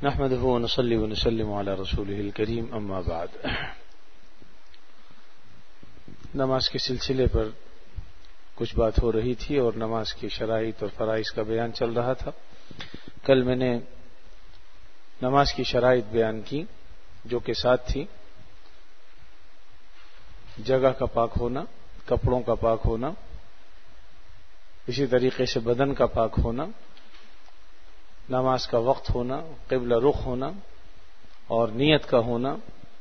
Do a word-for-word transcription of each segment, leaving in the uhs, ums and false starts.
نحمده ونصلي ونسلم على رسوله الكريم اما بعد. نماز کے سلسلے پر کچھ بات ہو رہی تھی اور نماز کی شرائط اور فرائض کا بیان چل رہا تھا. کل میں نے نماز کی شرائط بیان کی جو کہ ساتھ تھی: جگہ کا پاک ہونا، کپڑوں کا پاک ہونا، اسی طریقے سے بدن کا پاک ہونا، نماز کا وقت ہونا، قبلہ رخ ہونا اور نیت کا ہونا.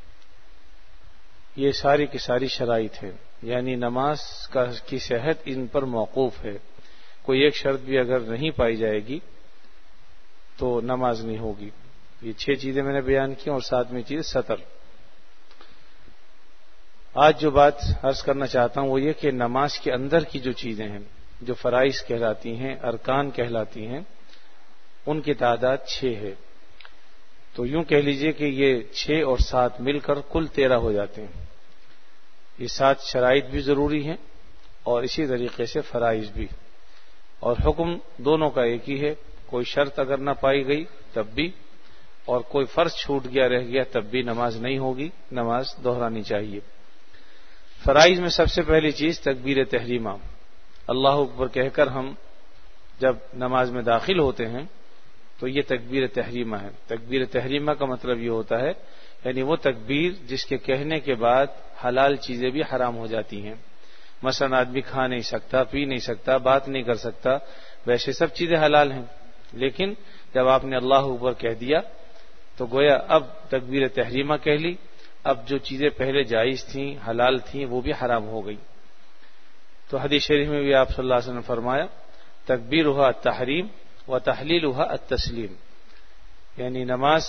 یہ ساری کی ساری شرائط ہیں، یعنی نماز کا کی صحت ان پر موقوف ہے. کوئی ایک شرط بھی اگر نہیں پائی جائے گی تو نماز نہیں ہوگی. یہ چھ چیزیں میں نے بیان کی اور ساتویں چیز سطر. آج جو بات عرض کرنا چاہتا ہوں وہ یہ کہ نماز کے اندر کی جو چیزیں ہیں، جو فرائض کہلاتی ہیں، ارکان کہلاتی ہیں، ان کی تعداد چھ ہے. تو یوں کہہ لیجئے کہ یہ چھ اور سات مل کر کل تیرہ ہو جاتے ہیں. یہ سات شرائط بھی ضروری ہیں اور اسی طریقے سے فرائض بھی، اور حکم دونوں کا ایک ہی ہے. کوئی شرط اگر نہ پائی گئی تب بھی، اور کوئی فرض چھوٹ گیا رہ گیا تب بھی نماز نہیں ہوگی، نماز دہرانی چاہیے. فرائض میں سب سے پہلی چیز تکبیر تحریمہ. اللہ اکبر کہہ کر ہم جب نماز میں داخل ہوتے ہیں تو یہ تکبیر تحریمہ ہے. تکبیر تحریمہ کا مطلب یہ ہوتا ہے یعنی وہ تکبیر جس کے کہنے کے بعد حلال چیزیں بھی حرام ہو جاتی ہیں. مثلا آدمی کھا نہیں سکتا، پی نہیں سکتا، بات نہیں کر سکتا، ویسے سب چیزیں حلال ہیں، لیکن جب آپ نے اللہ اکبر کہہ دیا تو گویا اب تکبیر تحریمہ کہہ لی، اب جو چیزیں پہلے جائز تھیں، حلال تھیں، وہ بھی حرام ہو گئی. تو حدیث شریف میں بھی آپ صلی اللہ علیہ وسلم نے فرمایا: تکبیرھا التحریم و تحلیلھا التسلیم. یعنی نماز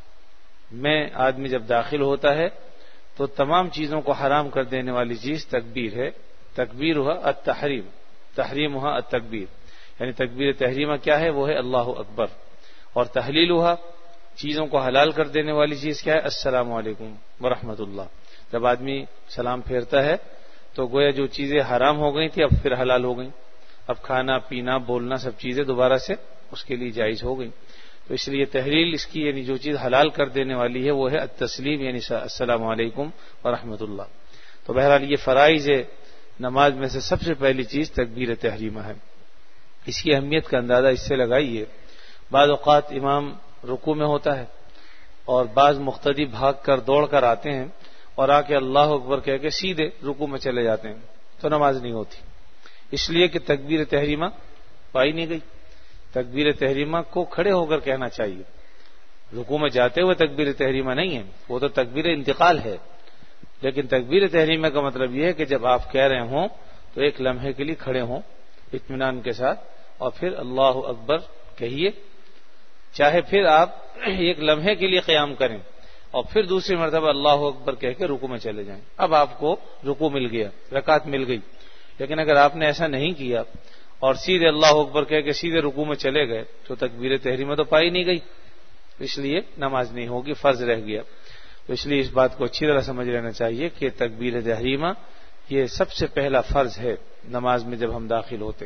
میں آدمی جب داخل ہوتا ہے تو تمام چیزوں کو حرام کر دینے والی چیز تکبیر ہے. تکبیرھا التحریم، تحریمھا التکبیر. یعنی تکبیر تحریمہ کیا ہے؟ وہ ہے اللہ اکبر. اور تحلیلھا، چیزوں کو حلال کر دینے والی چیز کیا ہے؟ السلام علیکم ورحمۃ اللہ. جب آدمی سلام پھیرتا ہے تو گویا جو چیزیں حرام ہو گئی تھی اب پھر حلال ہو گئیں. اب کھانا پینا بولنا سب چیزیں دوبارہ سے اس کے لیے جائز ہو گئی. تو اس لیے تحلیل اس کی یعنی جو چیز حلال کر دینے والی ہے وہ ہے التسلیم، یعنی السلام علیکم ورحمۃ اللہ. تو بہرحال یہ فرائض ہے نماز میں سے سب سے پہلی چیز تکبیر تحریمہ ہے. اس کی اہمیت کا اندازہ اس سے لگائیے، بعض اوقات امام رکوع میں ہوتا ہے اور بعض مقتدی بھاگ کر دوڑ کر آتے ہیں اور آ کے اللہ اکبر کہہ کے سیدھے رکوع میں چلے جاتے ہیں تو نماز نہیں ہوتی، اس لیے کہ تکبیر تحریمہ پائی نہیں گئی. تکبیر تحریمہ کو کھڑے ہو کر کہنا چاہیے. رکوع میں جاتے ہوئے تکبیر تحریمہ نہیں ہے، وہ تو تکبیر انتقال ہے. لیکن تکبیر تحریمہ کا مطلب یہ ہے کہ جب آپ کہہ رہے ہوں تو ایک لمحے کے لیے کھڑے ہوں اطمینان کے ساتھ اور پھر اللہ اکبر کہیے. چاہے پھر آپ ایک لمحے کے لیے قیام کریں اور پھر دوسری مرتبہ اللہ اکبر کہہ کے رکوع میں چلے جائیں. اب آپ کو رکوع مل گیا، رکعت مل گئی. لیکن اگر آپ نے ایسا نہیں کیا اور سیدھے اللہ اکبر کہہ کے سیدھے رکوع میں چلے گئے تو تکبیر تحریمہ تو پائی نہیں گئی، اس لیے نماز نہیں ہوگی، فرض رہ گیا. تو اس لیے اس بات کو اچھی طرح سمجھ لینا چاہیے کہ تکبیر تحریمہ یہ سب سے پہلا فرض ہے نماز میں جب ہم داخل ہوتے.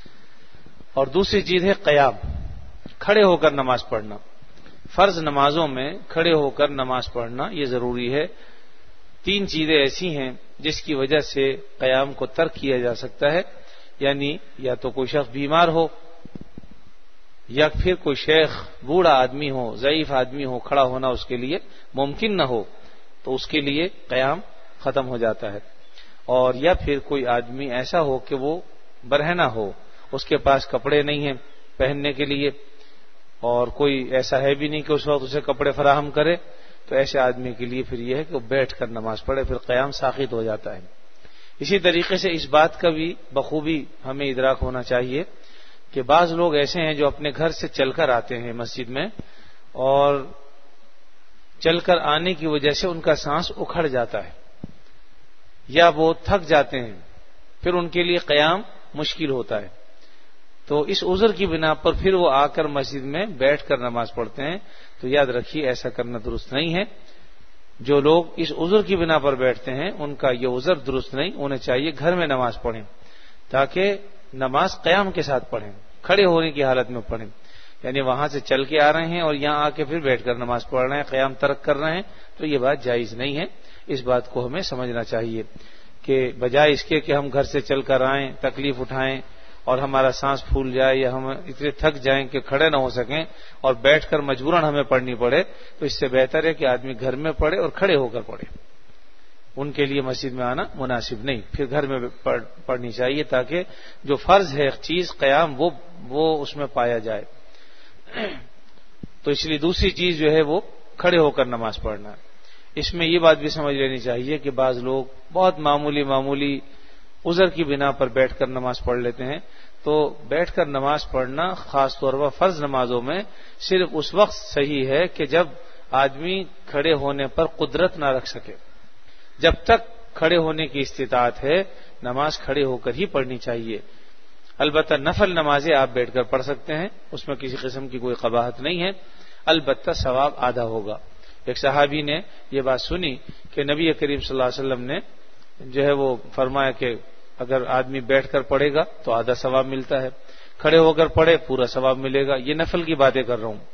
اور دوسری چیز ہے قیام، کھڑے ہو کر نماز پڑھنا. فرض نمازوں میں کھڑے ہو کر نماز پڑھنا یہ ضروری ہے. تین چیزیں ایسی ہیں جس کی وجہ سے قیام کو ترک کیا جا سکتا ہے، یعنی یا تو کوئی شخص بیمار ہو یا پھر کوئی شیخ بوڑھا آدمی ہو، ضعیف آدمی ہو، کھڑا ہونا اس کے لیے ممکن نہ ہو تو اس کے لیے قیام ختم ہو جاتا ہے. اور یا پھر کوئی آدمی ایسا ہو کہ وہ برہنہ ہو، اس کے پاس کپڑے نہیں ہیں پہننے کے لیے اور کوئی ایسا ہے بھی نہیں کہ اس وقت اسے کپڑے فراہم کرے، تو ایسے آدمی کے لیے پھر یہ ہے کہ وہ بیٹھ کر نماز پڑھے، پھر قیام ساقط ہو جاتا ہے. اسی طریقے سے اس بات کا بھی بخوبی ہمیں ادراک ہونا چاہیے کہ بعض لوگ ایسے ہیں جو اپنے گھر سے چل کر آتے ہیں مسجد میں اور چل کر آنے کی وجہ سے ان کا سانس اکھڑ جاتا ہے یا وہ تھک جاتے ہیں، پھر ان کے لیے قیام مشکل ہوتا ہے. تو اس عذر کی بنا پر پھر وہ آ کر مسجد میں بیٹھ کر نماز پڑھتے ہیں. تو یاد رکھیے ایسا کرنا درست نہیں ہے. جو لوگ اس عذر کی بنا پر بیٹھتے ہیں ان کا یہ عذر درست نہیں، انہیں چاہیے گھر میں نماز پڑھیں تاکہ نماز قیام کے ساتھ پڑھیں، کھڑے ہونے کی حالت میں پڑھیں. یعنی وہاں سے چل کے آ رہے ہیں اور یہاں آ کے پھر بیٹھ کر نماز پڑھ رہے ہیں، قیام ترک کر رہے ہیں، تو یہ بات جائز نہیں ہے. اس بات کو ہمیں سمجھنا چاہیے کہ بجائے اس کے کہ ہم گھر سے چل کر آئیں، تکلیف اٹھائیں اور ہمارا سانس پھول جائے یا ہم اتنے تھک جائیں کہ کھڑے نہ ہو سکیں اور بیٹھ کر مجبوراً ہمیں پڑھنی پڑے، تو اس سے بہتر ہے کہ آدمی گھر میں پڑھے اور کھڑے ہو کر پڑھے. ان کے لیے مسجد میں آنا مناسب نہیں، پھر گھر میں پڑھنی چاہیے تاکہ جو فرض ہے چیز قیام وہ وہ اس میں پایا جائے. تو اس لیے دوسری چیز جو ہے وہ کھڑے ہو کر نماز پڑھنا ہے. اس میں یہ بات بھی سمجھ لینی چاہیے کہ بعض لوگ بہت معمولی معمولی عذر کی بنا پر بیٹھ کر نماز پڑھ لیتے ہیں. تو بیٹھ کر نماز پڑھنا خاص طور پر فرض نمازوں میں صرف اس وقت صحیح ہے کہ جب آدمی کھڑے ہونے پر قدرت نہ رکھ سکے. جب تک کھڑے ہونے کی استطاعت ہے نماز کھڑے ہو کر ہی پڑھنی چاہیے. البتہ نفل نمازیں آپ بیٹھ کر پڑھ سکتے ہیں، اس میں کسی قسم کی کوئی قباحت نہیں ہے، البتہ ثواب آدھا ہوگا. ایک صحابی نے یہ بات سنی کہ نبی کریم صلی اللہ علیہ وسلم نے جو ہے وہ فرمایا کہ اگر آدمی بیٹھ کر پڑھے گا تو آدھا ثواب ملتا ہے، کھڑے ہو کر پڑھے پورا ثواب ملے گا. یہ نفل کی باتیں کر رہا ہوں.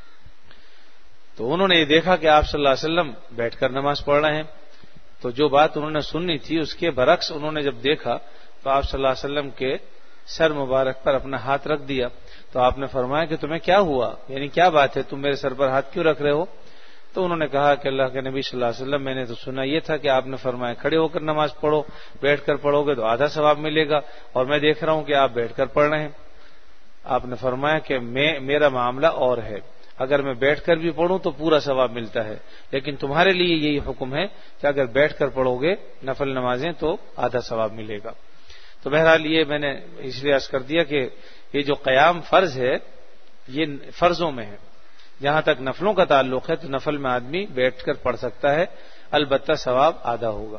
تو انہوں نے یہ دیکھا کہ آپ صلی اللہ علیہ وسلم بیٹھ کر نماز پڑھ رہے ہیں، تو جو بات انہوں نے سننی تھی اس کے برعکس انہوں نے جب دیکھا تو آپ صلی اللہ علیہ وسلم کے سر مبارک پر اپنا ہاتھ رکھ دیا. تو آپ نے فرمایا کہ تمہیں کیا ہوا، یعنی کیا بات ہے، تم میرے سر پر ہاتھ کیوں رکھ رہے ہو؟ تو انہوں نے کہا کہ اللہ کے نبی صلی اللہ علیہ وسلم میں نے تو سنا یہ تھا کہ آپ نے فرمایا کھڑے ہو کر نماز پڑھو، بیٹھ کر پڑھو گے تو آدھا ثواب ملے گا، اور میں دیکھ رہا ہوں کہ آپ بیٹھ کر پڑھ رہے ہیں. آپ نے فرمایا کہ میں میرا معاملہ اور ہے، اگر میں بیٹھ کر بھی پڑھوں تو پورا ثواب ملتا ہے، لیکن تمہارے لیے یہی حکم ہے کہ اگر بیٹھ کر پڑھو گے نفل نمازیں تو آدھا ثواب ملے گا. تو بہرحال یہ میں نے اس لیے عرض کر دیا کہ یہ جو قیام فرض ہے یہ فرضوں میں ہے. جہاں تک نفلوں کا تعلق ہے تو نفل میں آدمی بیٹھ کر پڑھ سکتا ہے، البتہ ثواب آدھا ہوگا.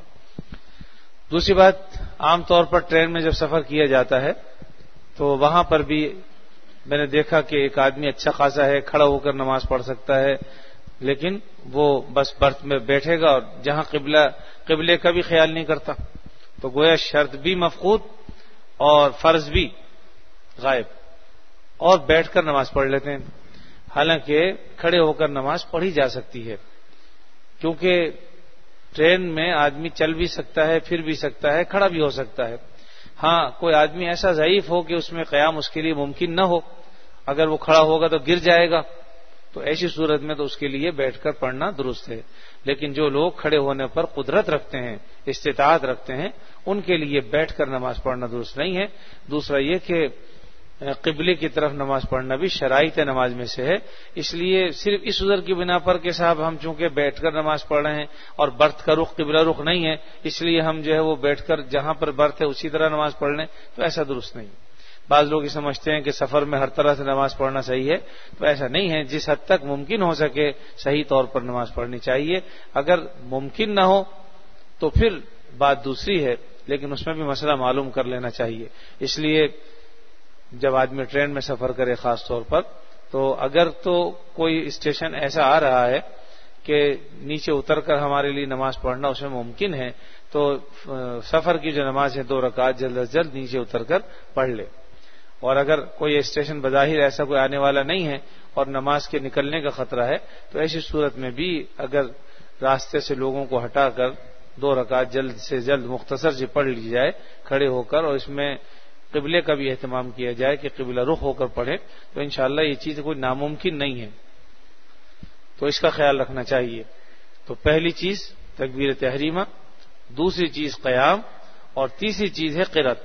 دوسری بات، عام طور پر ٹرین میں جب سفر کیا جاتا ہے تو وہاں پر بھی میں نے دیکھا کہ ایک آدمی اچھا خاصا ہے، کھڑا ہو کر نماز پڑھ سکتا ہے، لیکن وہ بس برتھ میں بیٹھے گا اور جہاں قبلہ قبلے کا بھی خیال نہیں کرتا. تو گویا شرط بھی مفقود اور فرض بھی غائب، اور بیٹھ کر نماز پڑھ لیتے ہیں. حالانکہ کھڑے ہو کر نماز پڑھی جا سکتی ہے، کیونکہ ٹرین میں آدمی چل بھی سکتا ہے، پھر بھی سکتا ہے، کھڑا بھی ہو سکتا ہے. ہاں کوئی آدمی ایسا ضعیف ہو کہ اس میں قیام اس کے لیے ممکن نہ ہو، اگر وہ کھڑا ہوگا تو گر جائے گا، تو ایسی صورت میں تو اس کے لیے بیٹھ کر پڑھنا درست ہے. لیکن جو لوگ کھڑے ہونے پر قدرت رکھتے ہیں، استطاعت رکھتے ہیں، ان کے لیے بیٹھ کر نماز پڑھنا درست نہیں ہے. دوسرا یہ کہ قبلے کی طرف نماز پڑھنا بھی شرائط نماز میں سے ہے. اس لیے صرف اس عذر کی بنا پر کہ صاحب ہم چونکہ بیٹھ کر نماز پڑھ رہے ہیں اور برت کا رخ قبلہ رخ نہیں ہے، اس لیے ہم جو ہے وہ بیٹھ کر جہاں پر برت ہے اسی طرح نماز پڑھ لیں، تو ایسا درست نہیں. بعض لوگ یہ سمجھتے ہیں کہ سفر میں ہر طرح سے نماز پڑھنا صحیح ہے، تو ایسا نہیں ہے. جس حد تک ممکن ہو سکے صحیح طور پر نماز پڑھنی چاہیے. اگر ممکن نہ ہو تو پھر بات دوسری ہے، لیکن اس میں بھی مسئلہ معلوم کر لینا چاہیے. اس لیے جب آدمی ٹرین میں سفر کرے خاص طور پر، تو اگر تو کوئی اسٹیشن ایسا آ رہا ہے کہ نیچے اتر کر ہمارے لیے نماز پڑھنا اس میں ممکن ہے، تو سفر کی جو نماز ہے دو رکعت جلد از جلد نیچے اتر کر پڑھ لے. اور اگر کوئی اسٹیشن بظاہر ایسا کوئی آنے والا نہیں ہے اور نماز کے نکلنے کا خطرہ ہے، تو ایسی صورت میں بھی اگر راستے سے لوگوں کو ہٹا کر دو رکعت جلد سے جلد مختصر سے پڑھ لی جائے کھڑے ہو کر، اور اس میں قبلے کا بھی اہتمام کیا جائے کہ قبلہ رخ ہو کر پڑھے، تو انشاءاللہ یہ چیز کوئی ناممکن نہیں ہے. تو اس کا خیال رکھنا چاہیے. تو پہلی چیز تکبیر تحریمہ، دوسری چیز قیام، اور تیسری چیز ہے قرات.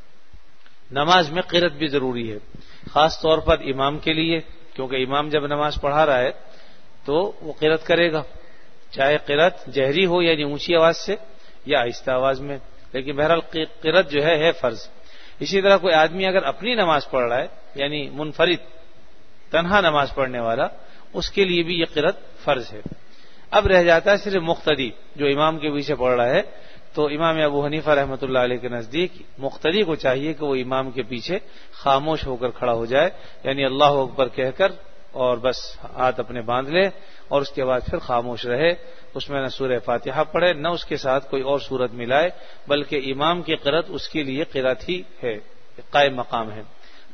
نماز میں قرات بھی ضروری ہے، خاص طور پر امام کے لیے، کیونکہ امام جب نماز پڑھا رہا ہے تو وہ قرات کرے گا، چاہے قرات جہری ہو یعنی اونچی آواز سے یا آہستہ آواز میں، لیکن بہرحال قرات جو ہے ہے فرض. اسی طرح کوئی آدمی اگر اپنی نماز پڑھ رہا ہے یعنی منفرد تنہا نماز پڑھنے والا، اس کے لیے بھی یہ قرات فرض ہے. اب رہ جاتا ہے صرف مقتدی جو امام کے پیچھے پڑھ رہا ہے. تو امام ابو حنیفہ رحمۃ اللہ علیہ کے نزدیک مقتدی کو چاہیے کہ وہ امام کے پیچھے خاموش ہو کر کھڑا ہو جائے، یعنی اللہ اکبر کہہ کر اور بس ہاتھ اپنے باندھ لے، اور اس کے بعد پھر خاموش رہے. اس میں نہ سورہ فاتحہ پڑھے نہ اس کے ساتھ کوئی اور سورت ملائے، بلکہ امام کی قرات اس کے لیے قرات ہی ہے، قائم مقام ہے.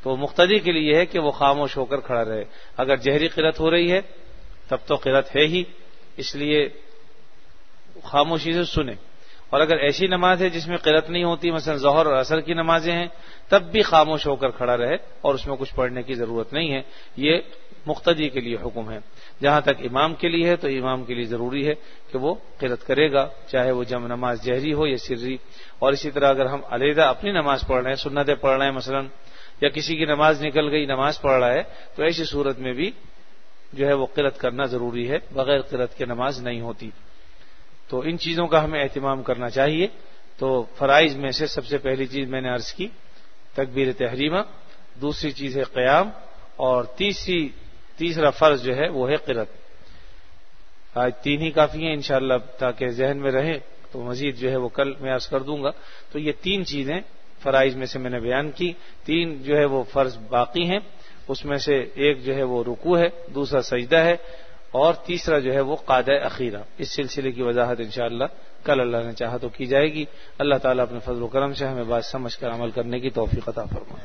تو مقتدی کے لیے ہے کہ وہ خاموش ہو کر کھڑا رہے. اگر جہری قرأت ہو رہی ہے تب تو قرأت ہے ہی، اس لیے خاموشی سے سنیں. اور اگر ایسی نماز ہے جس میں قرأت نہیں ہوتی، مثلا ظہر اور عصر کی نمازیں ہیں، تب بھی خاموش ہو کر کھڑا رہے اور اس میں کچھ پڑھنے کی ضرورت نہیں ہے. یہ مقتدی کے لیے حکم ہے. جہاں تک امام کے لیے ہے تو امام کے لیے ضروری ہے کہ وہ قرأت کرے گا، چاہے وہ جمع نماز جہری ہو یا سری. اور اسی طرح اگر ہم علیحدہ اپنی نماز پڑھ رہے ہیں، سنتیں پڑھ رہے ہیں مثلا، یا کسی کی نماز نکل گئی نماز پڑھ رہا ہے، تو ایسی صورت میں بھی جو ہے وہ قرأت کرنا ضروری ہے. بغیر قرأت کے نماز نہیں ہوتی. تو ان چیزوں کا ہمیں اہتمام کرنا چاہیے. تو فرائض میں سے سب سے پہلی چیز میں نے عرض کی تکبیر تحریمہ، دوسری چیز ہے قیام، اور تیسری تیسرا فرض جو ہے وہ ہے قرأت. آج تین ہی کافی ہیں انشاءاللہ، تاکہ ذہن میں رہے، تو مزید جو ہے وہ کل میں عرض کر دوں گا. تو یہ تین چیزیں فرائض میں سے میں نے بیان کی. تین جو ہے وہ فرض باقی ہیں، اس میں سے ایک جو ہے وہ رکوع ہے، دوسرا سجدہ ہے، اور تیسرا جو ہے وہ قعدہ اخیرہ. اس سلسلے کی وضاحت انشاءاللہ کل اللہ نے چاہا تو کی جائے گی. اللہ تعالیٰ اپنے فضل و کرم سے ہمیں بات سمجھ کر عمل کرنے کی توفیق عطا فرمائے.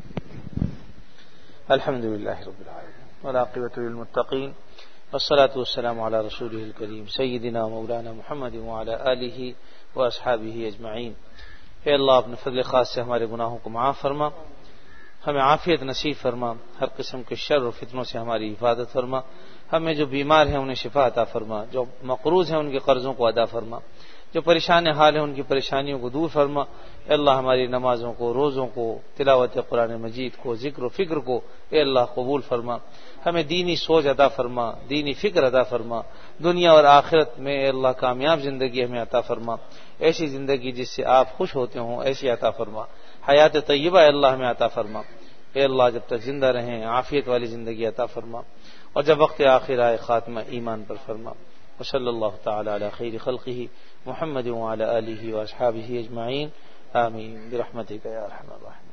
الحمد للہ رب العالمین والعاقبۃ للمتقین والصلاة والسلام علی رسولہ الکریم سیدنا مولانا محمد وعلی آلہ واصحابہ اجمعین. اے اللہ اپنے فضل خاص سے ہمارے گناہوں کو معاف فرما، ہمیں عافیت نصیب فرما، ہر قسم کے شر و فتنوں سے ہماری حفاظت فرما. ہمیں جو بیمار ہیں انہیں شفا عطا فرما، جو مقروض ہیں ان کے قرضوں کو ادا فرما، جو پریشان حال ہیں ان کی پریشانیوں کو دور فرما. اے اللہ ہماری نمازوں کو، روزوں کو، تلاوت قرآن مجید کو، ذکر و فکر کو اے اللہ قبول فرما. ہمیں دینی سوچ عطا فرما، دینی فکر عطا فرما. دنیا اور آخرت میں اے اللہ کامیاب زندگی ہمیں عطا فرما. ایسی زندگی جس سے آپ خوش ہوتے ہوں ایسی عطا فرما. حیات طیبہ اے اللہ ہمیں عطا فرما. اے اللہ جب تک زندہ رہیں عافیت والی زندگی عطا فرما، اور جب وقت آخر آئے خاتمہ ایمان پر فرما. وصلی اللہ تعالی علی خیر خلقہ محمد وعلی آلہ واصحابہ اجمعین. آمین برحمتک یا ارحم الراحمین.